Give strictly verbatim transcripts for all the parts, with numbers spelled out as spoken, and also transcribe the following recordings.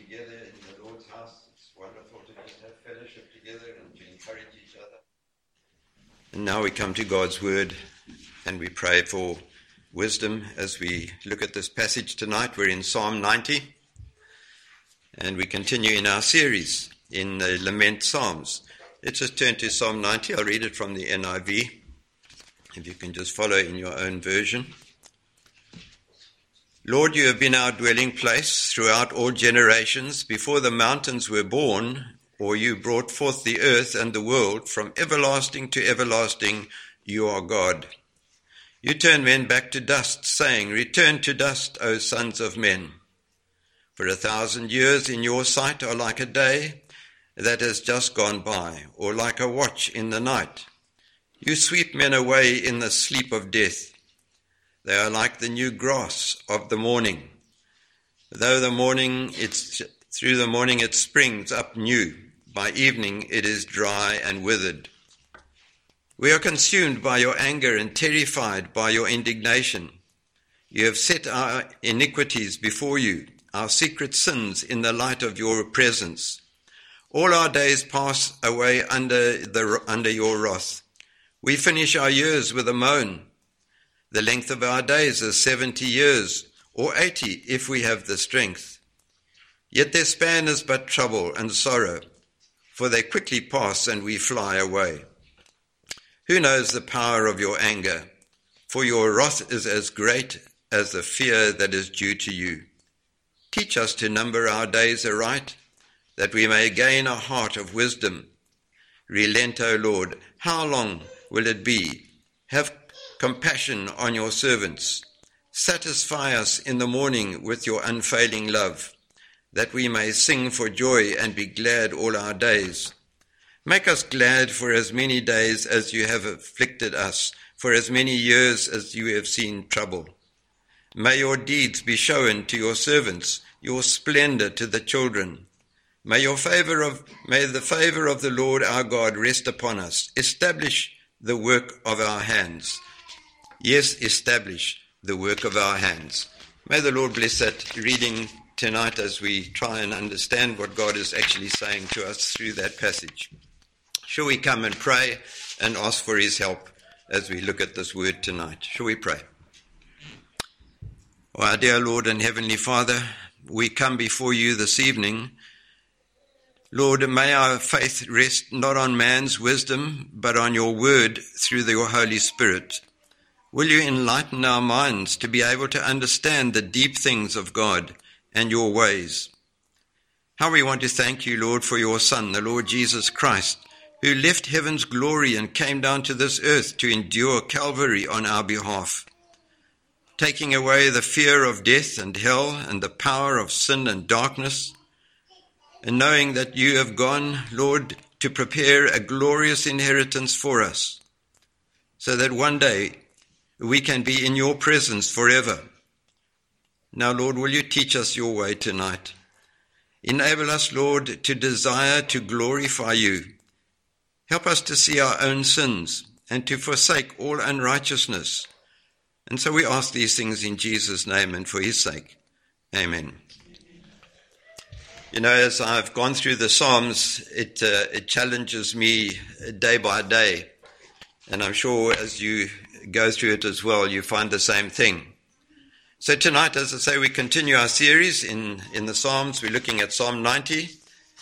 together in the Lord's house. It's wonderful to just have fellowship together and to encourage each other. And now we come to God's word and we pray for wisdom as we look at this passage tonight. We're in Psalm ninety and we continue in our series in the Lament Psalms. Let's just turn to Psalm ninety. I'll read it from the N I V. If you can just follow in your own version. Lord, you have been our dwelling place throughout all generations. Before the mountains were born, or you brought forth the earth and the world, from everlasting to everlasting, you are God. You turn men back to dust, saying, return to dust, O sons of men. For a thousand years in your sight are like a day that has just gone by, or like a watch in the night. You sweep men away in the sleep of death. They are like the new grass of the morning. Though the morning, it's through the morning it springs up new. By evening it is dry and withered. We are consumed by your anger and terrified by your indignation. You have set our iniquities before you, our secret sins in the light of your presence. All our days pass away under the under your wrath. We finish our years with a moan. The length of our days is seventy years, or eighty if we have the strength. Yet their span is but trouble and sorrow, for they quickly pass and we fly away. Who knows the power of your anger? For your wrath is as great as the fear that is due to you. Teach us to number our days aright, that we may gain a heart of wisdom. Relent, O Lord, how long will it be? Have compassion on your servants. Satisfy us in the morning with your unfailing love, that we may sing for joy and be glad all our days. Make us glad for as many days as you have afflicted us, for as many years as you have seen trouble. May your deeds be shown to your servants, your splendor to the children. May your favor of may the favor of the Lord our God rest upon us. Establish the work of our hands. Yes, establish the work of our hands. May the Lord bless that reading tonight as we try and understand what God is actually saying to us through that passage. Shall we come and pray and ask for his help as we look at this word tonight? Shall we pray? Oh, our dear Lord and Heavenly Father, we come before you this evening. Lord, may our faith rest not on man's wisdom, but on your word through your Holy Spirit. Will you enlighten our minds to be able to understand the deep things of God and your ways? How we want to thank you, Lord, for your Son, the Lord Jesus Christ, who left heaven's glory and came down to this earth to endure Calvary on our behalf, taking away the fear of death and hell and the power of sin and darkness, and knowing that you have gone, Lord, to prepare a glorious inheritance for us, so that one day we can be in your presence forever. Now, Lord, will you teach us your way tonight? Enable us, Lord, to desire to glorify you. Help us to see our own sins and to forsake all unrighteousness. And so we ask these things in Jesus' name and for his sake. Amen. You know, as I've gone through the Psalms, it uh, it challenges me day by day. And I'm sure as you go through it as well, you find the same thing. So tonight, as I say, we continue our series in, in the Psalms. We're looking at Psalm ninety.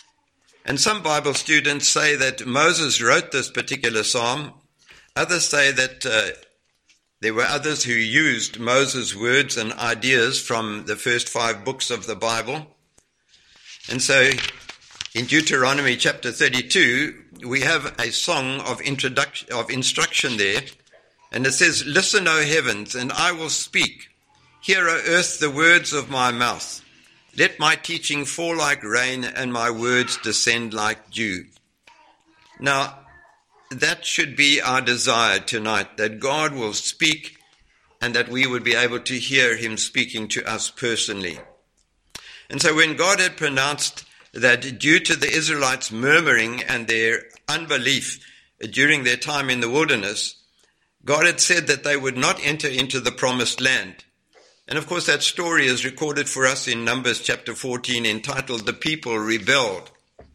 And some Bible students say that Moses wrote this particular psalm. Others say that uh, there were others who used Moses' words and ideas from the first five books of the Bible. And so in Deuteronomy chapter thirty-two, we have a song of introduction, of instruction there. And it says, listen, O heavens, and I will speak. Hear, O earth, the words of my mouth. Let my teaching fall like rain and my words descend like dew. Now, that should be our desire tonight, that God will speak and that we would be able to hear him speaking to us personally. And so when God had pronounced that due to the Israelites murmuring and their unbelief during their time in the wilderness, God had said that they would not enter into the promised land. And of course that story is recorded for us in Numbers chapter fourteen, entitled "The People Rebelled."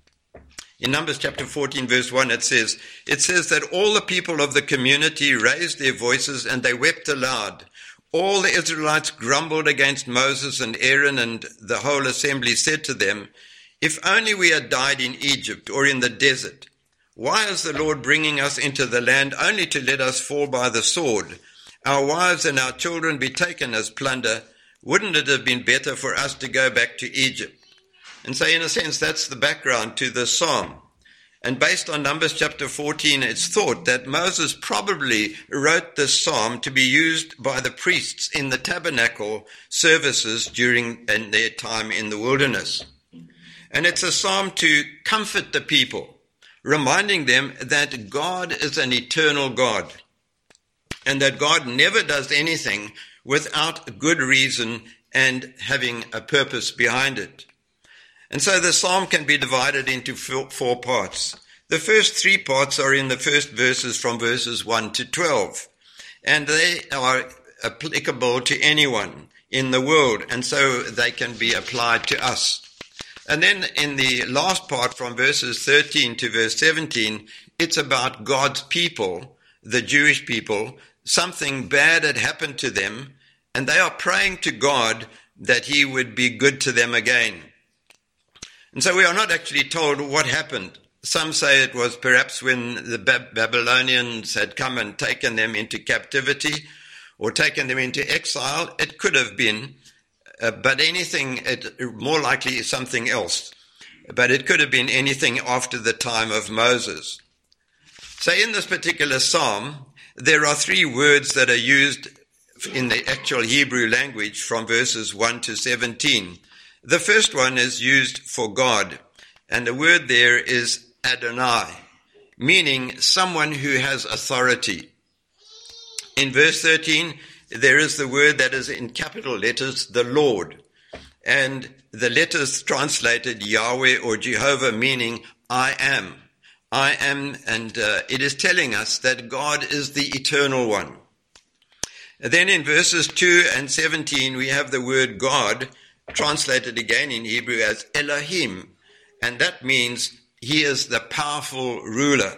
In Numbers chapter fourteen verse one it says, it says that all the people of the community raised their voices and they wept aloud. All the Israelites grumbled against Moses and Aaron, and the whole assembly said to them, "If only we had died in Egypt or in the desert. Why is the Lord bringing us into the land only to let us fall by the sword? Our wives and our children be taken as plunder. Wouldn't it have been better for us to go back to Egypt?" And so in a sense, that's the background to this psalm. And based on Numbers chapter fourteen, it's thought that Moses probably wrote this psalm to be used by the priests in the tabernacle services during their time in the wilderness. And it's a psalm to comfort the people, reminding them that God is an eternal God, and that God never does anything without good reason and having a purpose behind it. And so the psalm can be divided into four parts. The first three parts are in the first verses from verses one to twelve, and they are applicable to anyone in the world, and so they can be applied to us. And then in the last part from verses thirteen to verse seventeen, it's about God's people, the Jewish people. Something bad had happened to them, and they are praying to God that he would be good to them again. And so we are not actually told what happened. Some say it was perhaps when the Babylonians had come and taken them into captivity or taken them into exile. It could have been, uh, but anything, it, more likely something else. But it could have been anything after the time of Moses. So in this particular psalm, there are three words that are used in the actual Hebrew language from verses one to seventeen. The first one is used for God, and the word there is Adonai, meaning someone who has authority. In verse thirteen, there is the word that is in capital letters, the Lord, and the letters translated Yahweh or Jehovah, meaning I am. I am, and uh, it is telling us that God is the eternal one. Then in verses two and seventeen, we have the word God, translated again in Hebrew as Elohim, and that means he is the powerful ruler.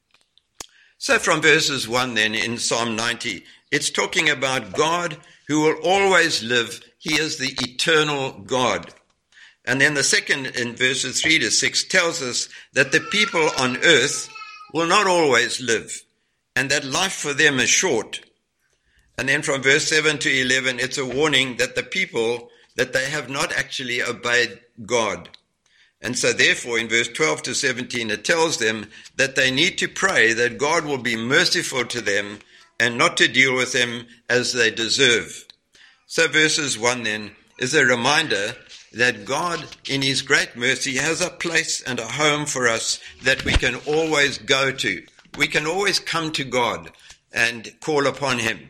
So from verses one then in Psalm ninety, it's talking about God who will always live. He is the eternal God. And then the second in verses three to six tells us that the people on earth will not always live, and that life for them is short. And then from verse seven to eleven, it's a warning that the people, that they have not actually obeyed God. And so therefore in verse twelve to seventeen, it tells them that they need to pray that God will be merciful to them and not to deal with them as they deserve. So verses one then is a reminder that God in his great mercy has a place and a home for us that we can always go to. We can always come to God and call upon him.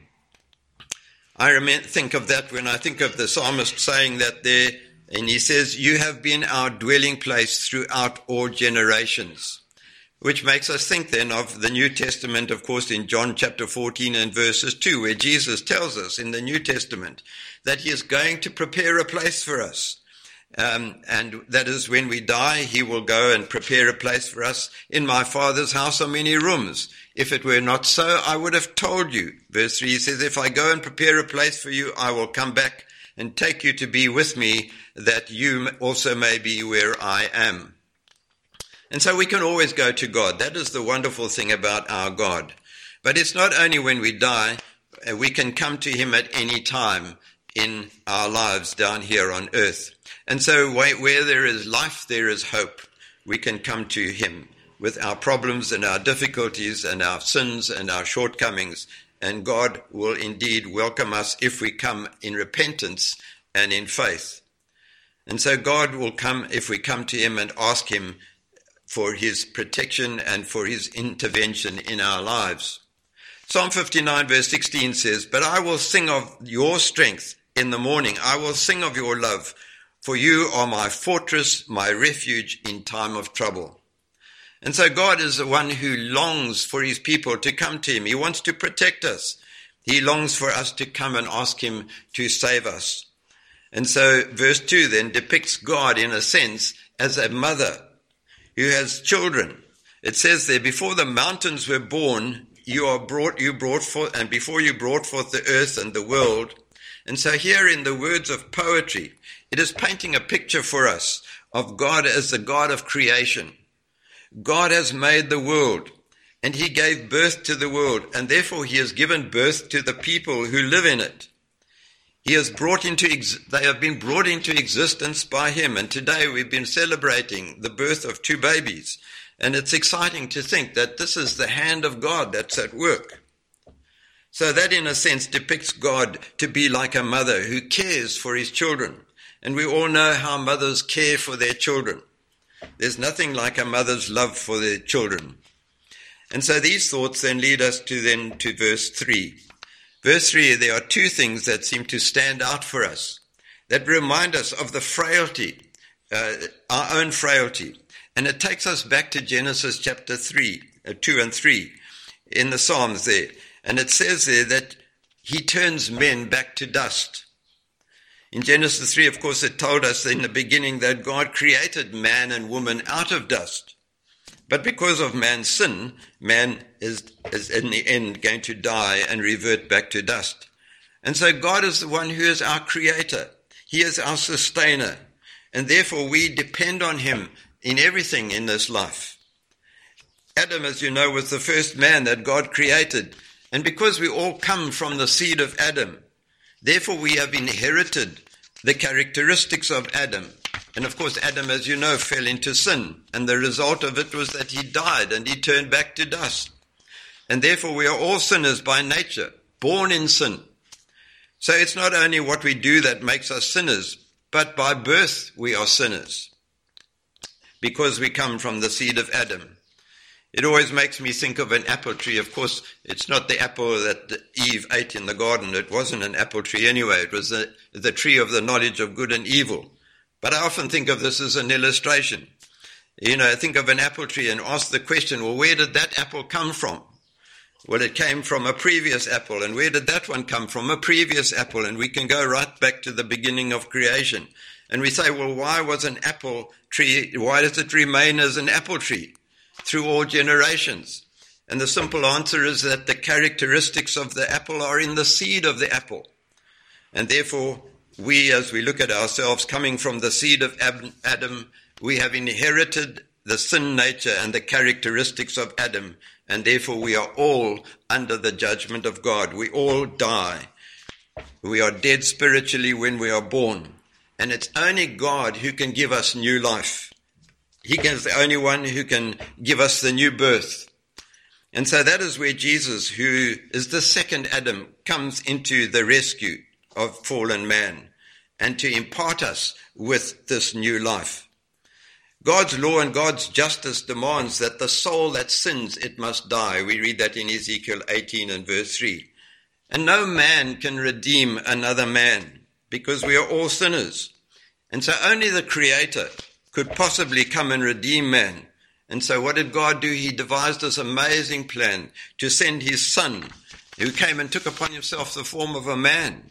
I remember, think of that when I think of the psalmist saying that there, and he says, "You have been our dwelling place throughout all generations," which makes us think then of the New Testament, of course, in John chapter fourteen and verses two, where Jesus tells us in the New Testament that he is going to prepare a place for us. Um, and that is when we die, he will go and prepare a place for us. "In my Father's house are many rooms. If it were not so, I would have told you." Verse three says, "If I go and prepare a place for you, I will come back and take you to be with me, that you also may be where I am." And so we can always go to God. That is the wonderful thing about our God. But it's not only when we die, we can come to him at any time in our lives down here on earth. And so where there is life, there is hope. We can come to him with our problems and our difficulties and our sins and our shortcomings, and God will indeed welcome us if we come in repentance and in faith. And so God will come if we come to him and ask him for his protection and for his intervention in our lives. Psalm fifty-nine verse sixteen says, "But I will sing of your strength in the morning. I will sing of your love, for you are my fortress, my refuge in time of trouble." And so God is the one who longs for his people to come to him. He wants to protect us. He longs for us to come and ask him to save us. And so verse two then depicts God in a sense as a mother who has children. It says there, before the mountains were born, you are brought, you brought forth, and before you brought forth the earth and the world. And so here in the words of poetry, it is painting a picture for us of God as the God of creation. God has made the world, and he gave birth to the world, and therefore he has given birth to the people who live in it. He has brought into, ex- they have been brought into existence by him, and today we've been celebrating the birth of two babies, and it's exciting to think that this is the hand of God that's at work. So that in a sense depicts God to be like a mother who cares for his children, and we all know how mothers care for their children. There's nothing like a mother's love for their children. And so these thoughts then lead us to then to verse three. Verse three, there are two things that seem to stand out for us, that remind us of the frailty, uh, our own frailty. And it takes us back to Genesis chapter three, uh, two and three in the Psalms there. And it says there that he turns men back to dust. In Genesis three, of course, it told us in the beginning that God created man and woman out of dust. But because of man's sin, man is, is in the end going to die and revert back to dust. And so God is the one who is our creator. He is our sustainer. And therefore we depend on him in everything in this life. Adam, as you know, was the first man that God created. And because we all come from the seed of Adam, therefore we have inherited the characteristics of Adam. And of course, Adam, as you know, fell into sin. And the result of it was that he died and he turned back to dust. And therefore, we are all sinners by nature, born in sin. So it's not only what we do that makes us sinners, but by birth we are sinners, because we come from the seed of Adam. It always makes me think of an apple tree. Of course, it's not the apple that Eve ate in the garden. It wasn't an apple tree anyway. It was the, the tree of the knowledge of good and evil. But I often think of this as an illustration. You know, think of an apple tree and ask the question, well, where did that apple come from? Well, it came from a previous apple. And where did that one come from? A previous apple. And we can go right back to the beginning of creation. And we say, well, why was an apple tree, why does it remain as an apple tree through all generations? And the simple answer is that the characteristics of the apple are in the seed of the apple. And therefore, we, as we look at ourselves coming from the seed of Adam, we have inherited the sin nature and the characteristics of Adam, and therefore we are all under the judgment of God. We all die. We are dead spiritually when we are born, and it's only God who can give us new life. He is the only one who can give us the new birth. And so that is where Jesus, who is the second Adam, comes into the rescue of fallen man, and to impart us with this new life. God's law and God's justice demands that the soul that sins, it must die. We read that in Ezekiel eighteen and verse three. And no man can redeem another man, because we are all sinners. And so only the Creator could possibly come and redeem man. And so what did God do? He devised this amazing plan to send his Son, who came and took upon himself the form of a man.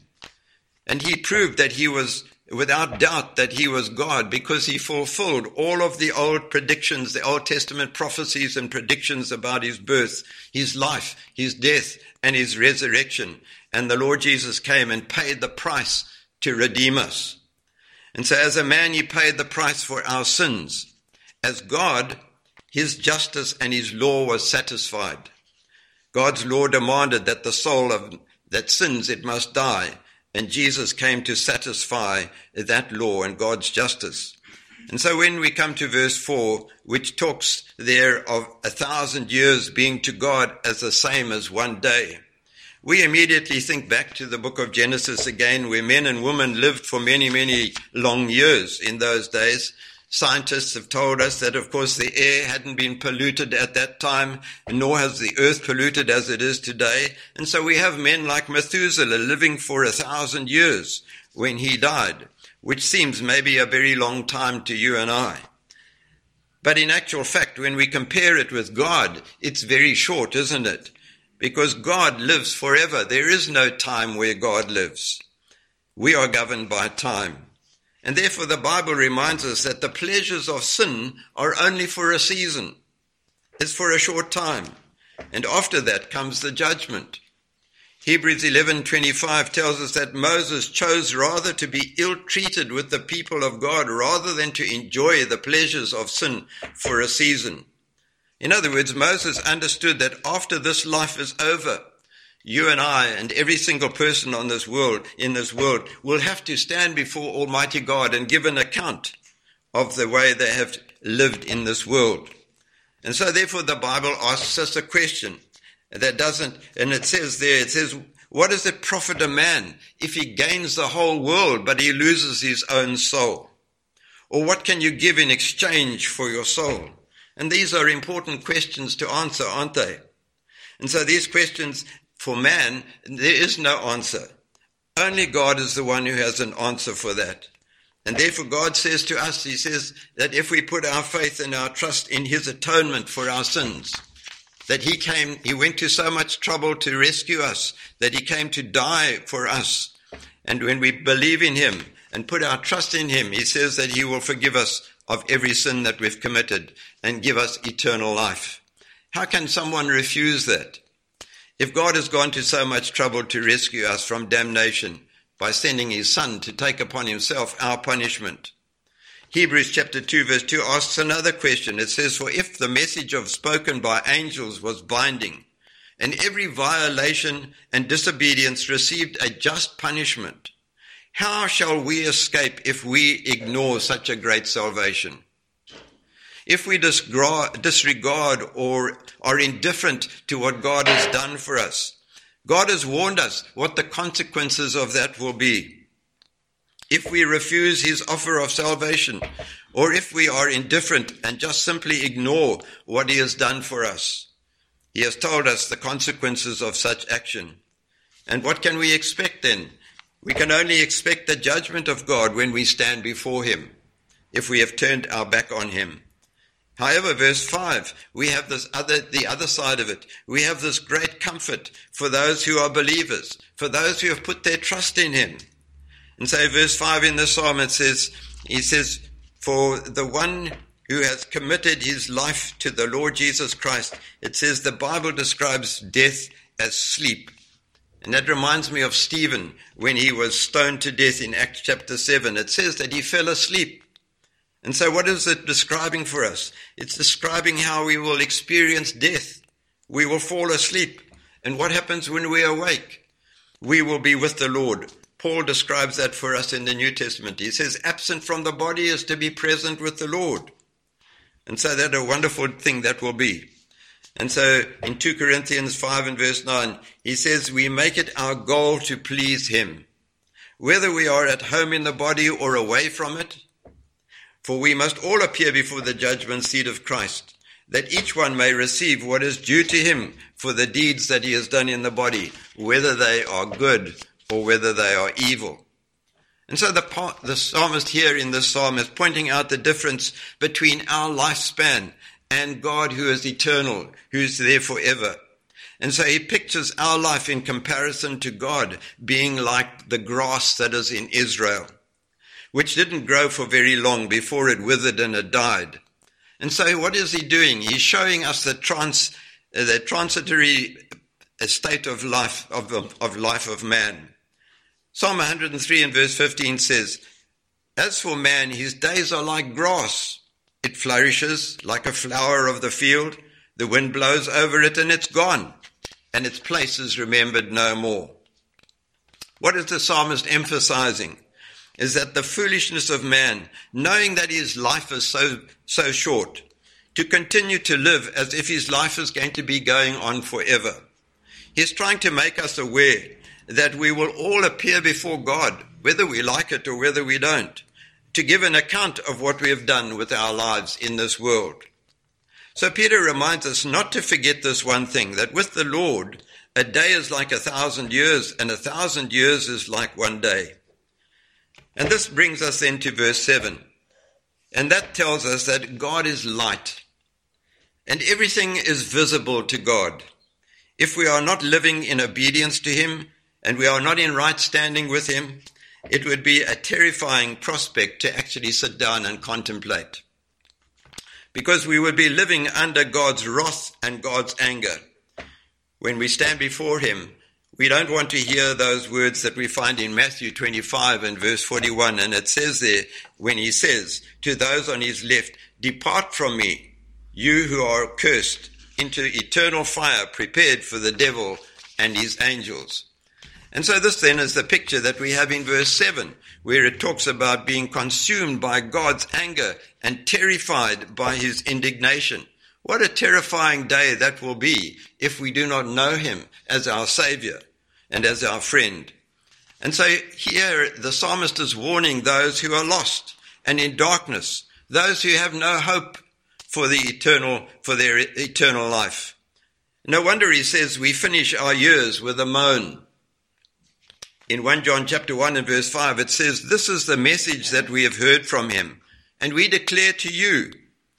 And he proved that he was, without doubt, that he was God, because he fulfilled all of the old predictions, the Old Testament prophecies and predictions about his birth, his life, his death, and his resurrection. And the Lord Jesus came and paid the price to redeem us. And so as a man, he paid the price for our sins. As God, his justice and his law was satisfied. God's law demanded that the soul of that sins, it must die. And Jesus came to satisfy that law and God's justice. And so when we come to verse four, which talks there of a thousand years being to God as the same as one day, we immediately think back to the book of Genesis again, where men and women lived for many, many long years in those days. Scientists have told us that, of course, the air hadn't been polluted at that time, nor has the earth polluted as it is today. And so we have men like Methuselah living for a thousand years when he died, which seems maybe a very long time to you and I. But in actual fact, when we compare it with God, it's very short, isn't it? because God lives forever. There is no time where God lives. We are governed by time. And therefore the Bible reminds us that the pleasures of sin are only for a season. It's for a short time. And after that comes the judgment. Hebrews eleven twenty-five tells us that Moses chose rather to be ill-treated with the people of God rather than to enjoy the pleasures of sin for a season. In other words, Moses understood that after this life is over, you and I and every single person on this world, in this world, will have to stand before Almighty God and give an account of the way they have lived in this world. And so therefore the Bible asks us a question that doesn't, and it says there, it says, what does it profit a man if he gains the whole world but he loses his own soul? Or what can you give in exchange for your soul? And these are important questions to answer, aren't they? And so these questions, for man, there is no answer. Only God is the one who has an answer for that. And therefore God says to us, he says that if we put our faith and our trust in his atonement for our sins, that he came, he went to so much trouble to rescue us, that he came to die for us. And when we believe in him and put our trust in him, he says that he will forgive us of every sin that we've committed and give us eternal life. How can someone refuse that? If God has gone to so much trouble to rescue us from damnation by sending his Son to take upon himself our punishment. Hebrews chapter two verse two asks another question. It says, for if the message of spoken by angels was binding, and every violation and disobedience received a just punishment, how shall we escape if we ignore such a great salvation? If we disregard or are indifferent to what God has done for us, God has warned us what the consequences of that will be. If we refuse his offer of salvation, or if we are indifferent and just simply ignore what he has done for us, he has told us the consequences of such action. And what can we expect then? We can only expect the judgment of God when we stand before him, if we have turned our back on him. However, verse five, we have this other, the other side of it. We have this great comfort for those who are believers, for those who have put their trust in him. And so verse five in the Psalm, it says, he says, for the one who has committed his life to the Lord Jesus Christ, it says the Bible describes death as sleep. And that reminds me of Stephen when he was stoned to death in Acts chapter seven. It says that he fell asleep. And so what is it describing for us? It's describing how we will experience death. We will fall asleep. And what happens when we awake? We will be with the Lord. Paul describes that for us in the New Testament. He says, absent from the body is to be present with the Lord. And so that a wonderful thing that will be. And so in two Corinthians five and verse nine, he says, we make it our goal to please him, whether we are at home in the body or away from it. For we must all appear before the judgment seat of Christ, that each one may receive what is due to him for the deeds that he has done in the body, whether they are good or whether they are evil. And so the, part, the psalmist here in this psalm is pointing out the difference between our lifespan and God who is eternal, who is there forever. And so he pictures our life in comparison to God being like the grass that is in Israel, which didn't grow for very long before it withered and it died. And so what is he doing? He's showing us the trans, uh, the transitory state of life of, of life of man. Psalm one hundred three and verse fifteen says, as for man, his days are like grass. It flourishes like a flower of the field. The wind blows over it and it's gone, and its place is remembered no more. What is the psalmist emphasizing? Is that the foolishness of man, knowing that his life is so, so short, to continue to live as if his life is going to be going on forever. He's trying to make us aware that we will all appear before God, whether we like it or whether we don't, to give an account of what we have done with our lives in this world. So Peter reminds us not to forget this one thing, that with the Lord, a day is like a thousand years, and a thousand years is like one day. And this brings us then to verse seven. And that tells us that God is light, and everything is visible to God. if we are not living in obedience to him and we are not in right standing with him, it would be a terrifying prospect to actually sit down and contemplate. Because we would be living under God's wrath and God's anger. When we stand before him, we don't want to hear those words that we find in Matthew twenty-five and verse forty-one. And it says there, when he says to those on his left, "Depart from me, you who are cursed, into eternal fire prepared for the devil and his angels." And so this then is the picture that we have in verse seven, where it talks about being consumed by God's anger and terrified by his indignation. What a terrifying day that will be if we do not know him as our Savior and as our friend. And so here the psalmist is warning those who are lost and in darkness, those who have no hope for the eternal, for their eternal life. No wonder he says we finish our years with a moan. In First John chapter one and verse five, it says, "This is the message that we have heard from him, and we declare to you,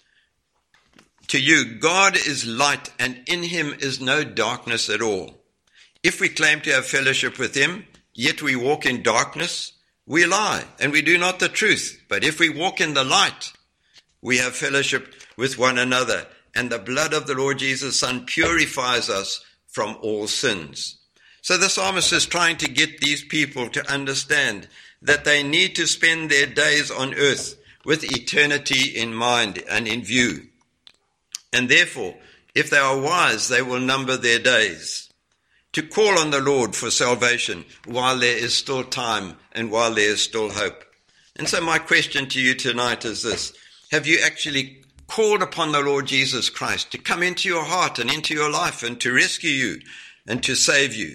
to you, God is light, and in him is no darkness at all. If we claim to have fellowship with him, yet we walk in darkness, we lie, and we do not the truth. But if we walk in the light, we have fellowship with one another, and the blood of the Lord Jesus' Son purifies us from all sins." So the psalmist is trying to get these people to understand that they need to spend their days on earth with eternity in mind and in view. And therefore, if they are wise, they will number their days to call on the Lord for salvation while there is still time and while there is still hope. And so my question to you tonight is this: have you actually called upon the Lord Jesus Christ to come into your heart and into your life and to rescue you and to save you?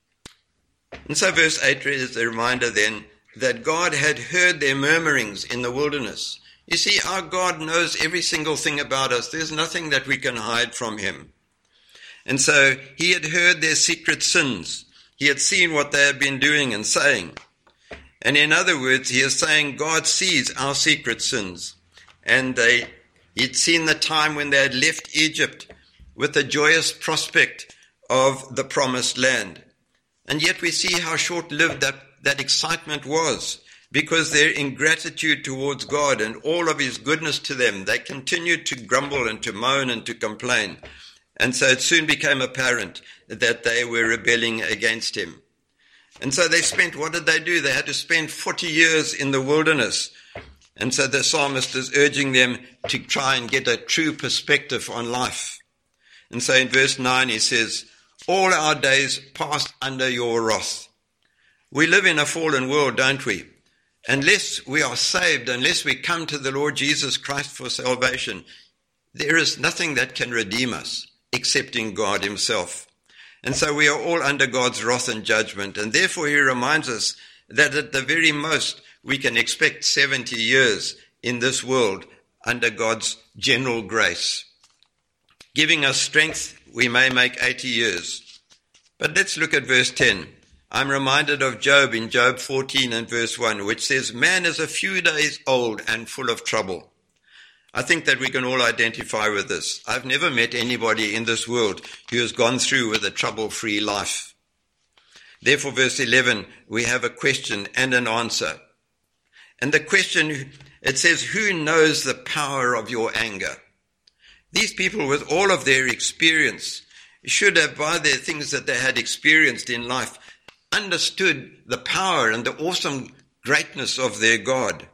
And so verse eight is a reminder then that God had heard their murmurings in the wilderness. You see, our God knows every single thing about us. There's nothing that we can hide from him. And so he had heard their secret sins. He had seen what they had been doing and saying. And in other words, he is saying God sees our secret sins. And they, he'd seen the time when they had left Egypt with the joyous prospect of the promised land. And yet we see how short-lived that, that excitement was, because their ingratitude towards God and all of his goodness to them, they continued to grumble and to moan and to complain. And so it soon became apparent that they were rebelling against him. And so they spent, what did they do? They had to spend forty years in the wilderness. And so the psalmist is urging them to try and get a true perspective on life. And so in verse nine he says, "All our days passed under your wrath." We live in a fallen world, don't we? Unless we are saved, unless we come to the Lord Jesus Christ for salvation, there is nothing that can redeem us excepting God himself. And so we are all under God's wrath and judgment. And therefore he reminds us that at the very most we can expect seventy years in this world under God's general grace. Giving us strength, we may make eighty years. But let's look at verse ten. I'm reminded of Job in Job fourteen and verse one, which says, "Man is a few days old and full of trouble." I think that we can all identify with this. I've never met anybody in this world who has gone through with a trouble-free life. Therefore, verse eleven, we have a question and an answer. And the question, it says, "Who knows the power of your anger?" These people, with all of their experience, should have, by their things that they had experienced in life, understood the power and the awesome greatness of their God.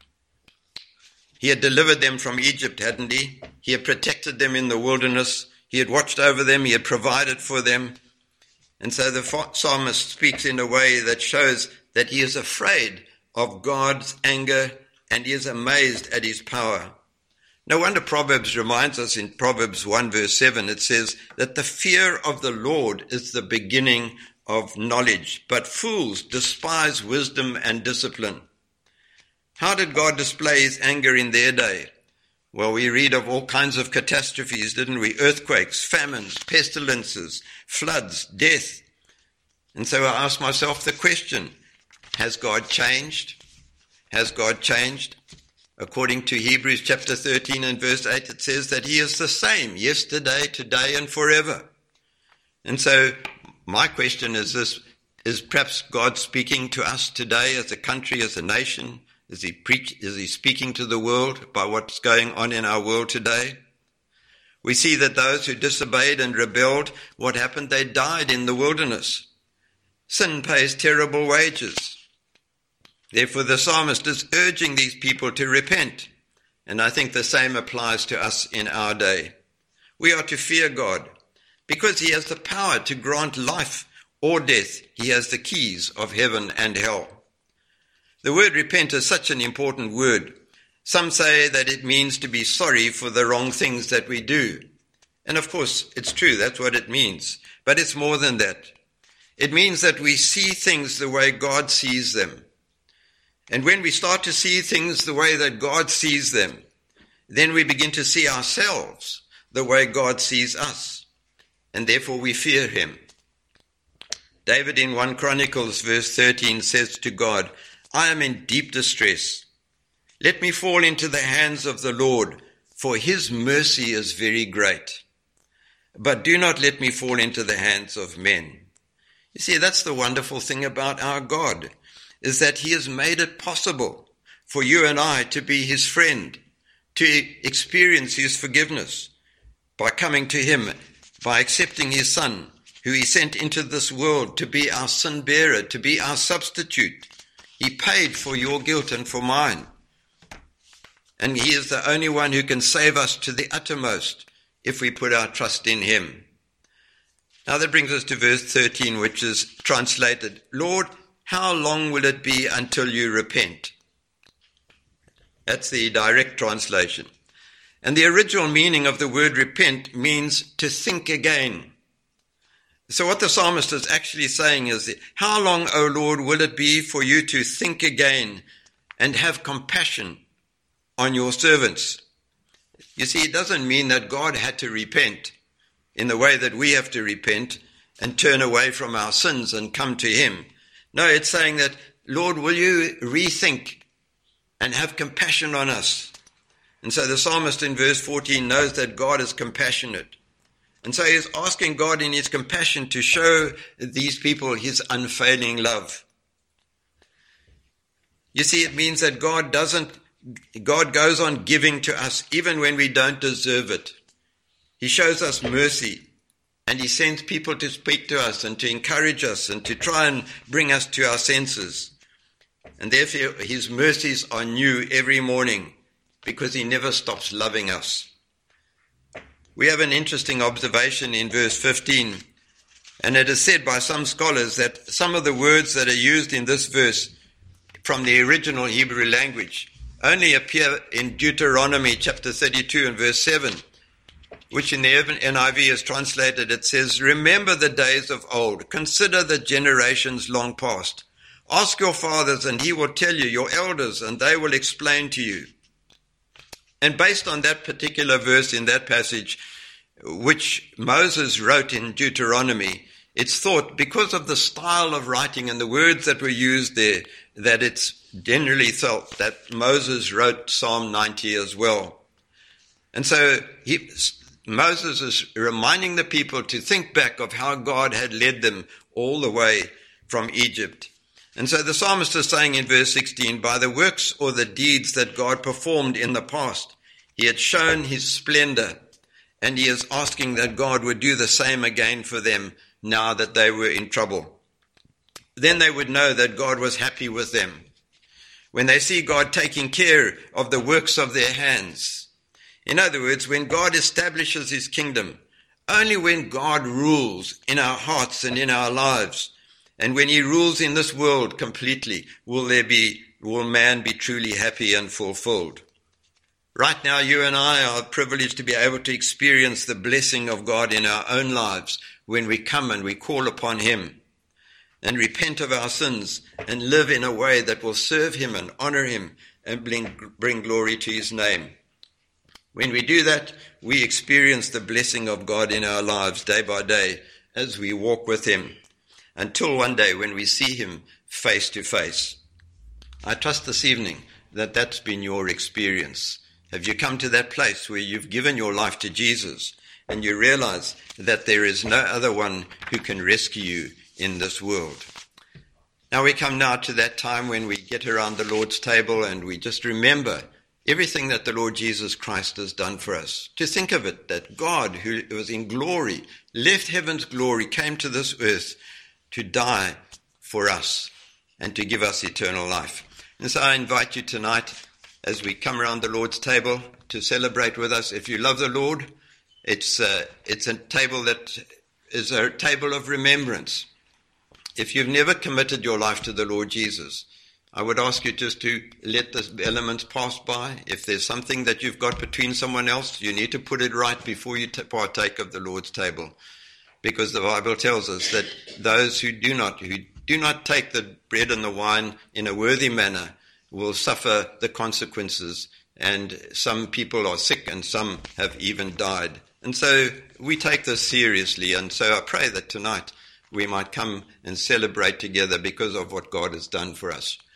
He had delivered them from Egypt, hadn't he? He had protected them in the wilderness. He had watched over them. He had provided for them. And so the psalmist speaks in a way that shows that he is afraid of God's anger and he is amazed at his power. No wonder Proverbs reminds us in Proverbs one verse seven, it says that the fear of the Lord is the beginning of knowledge, but fools despise wisdom and discipline. How did God display his anger in their day? Well, we read of all kinds of catastrophes, didn't we? Earthquakes, famines, pestilences, floods, death. And so I ask myself the question, has God changed? Has God changed? According to Hebrews chapter thirteen and verse eight, it says that he is the same yesterday, today, and forever. And so my question is this, is perhaps God speaking to us today as a country, as a nation? Is he preach, is he speaking to the world by what's going on in our world today? We see that those who disobeyed and rebelled, what happened? They died in the wilderness. Sin pays terrible wages. Therefore, the psalmist is urging these people to repent. And I think the same applies to us in our day. We are to fear God because he has the power to grant life or death. He has the keys of heaven and hell. The word repent is such an important word. Some say that it means to be sorry for the wrong things that we do. And of course, it's true, that's what it means. But it's more than that. It means that we see things the way God sees them. And when we start to see things the way that God sees them, then we begin to see ourselves the way God sees us. And therefore we fear him. David in First Chronicles verse thirteen says to God, I am in deep distress. Let me fall into the hands of the Lord, for his mercy is very great. But do not let me fall into the hands of men. You see, that's the wonderful thing about our God, is that he has made it possible for you and I to be his friend, to experience his forgiveness by coming to him, by accepting his Son, who he sent into this world to be our sin bearer, to be our substitute. He paid for your guilt and for mine. And he is the only one who can save us to the uttermost if we put our trust in him. Now that brings us to verse thirteen, which is translated, Lord, how long will it be until you repent? That's the direct translation. And the original meaning of the word repent means to think again. So what the psalmist is actually saying is, how long, O Lord, will it be for you to think again and have compassion on your servants? You see, it doesn't mean that God had to repent in the way that we have to repent and turn away from our sins and come to him. No, it's saying that, Lord, will you rethink and have compassion on us? And so the psalmist in verse fourteen knows that God is compassionate. And so he is asking God in his compassion to show these people his unfailing love. You see, it means that God doesn't, God goes on giving to us even when we don't deserve it. He shows us mercy and he sends people to speak to us and to encourage us and to try and bring us to our senses. And therefore his mercies are new every morning because he never stops loving us. We have an interesting observation in verse fifteen, and it is said by some scholars that some of the words that are used in this verse from the original Hebrew language only appear in Deuteronomy chapter thirty-two and verse seven, which in the N I V is translated, it says, remember the days of old, consider the generations long past. Ask your fathers and he will tell you, your elders, and they will explain to you. And based on that particular verse in that passage, which Moses wrote in Deuteronomy, it's thought because of the style of writing and the words that were used there, that it's generally thought that Moses wrote Psalm ninety as well. And so he, Moses is reminding the people to think back of how God had led them all the way from Egypt. And so the psalmist is saying in verse sixteen, by the works or the deeds that God performed in the past, he had shown his splendor, and he is asking that God would do the same again for them now that they were in trouble. Then they would know that God was happy with them. When they see God taking care of the works of their hands. In other words, when God establishes his kingdom, only when God rules in our hearts and in our lives, and when he rules in this world completely, will there be, will man be truly happy and fulfilled. Right now, you and I are privileged to be able to experience the blessing of God in our own lives when we come and we call upon him and repent of our sins and live in a way that will serve him and honor him and bring, bring glory to his name. When we do that, we experience the blessing of God in our lives day by day as we walk with him, until one day when we see him face to face. I trust this evening that that's been your experience. Have you come to that place where you've given your life to Jesus and you realize that there is no other one who can rescue you in this world. Now we come now to that time when we get around the Lord's table and we just remember everything that the Lord Jesus Christ has done for us. To think of it, that God, who was in glory, left heaven's glory, came to this earth to die for us and to give us eternal life. And so I invite you tonight, as we come around the Lord's table, to celebrate with us. If you love the Lord, it's a, it's a table that is a table of remembrance. If you've never committed your life to the Lord Jesus, I would ask you just to let the elements pass by. If there's something that you've got between someone else, you need to put it right before you t- partake of the Lord's table. Because the Bible tells us that those who do not, who do not take the bread and the wine in a worthy manner will suffer the consequences. And some people are sick and some have even died. And so we take this seriously. And so I pray that tonight we might come and celebrate together because of what God has done for us.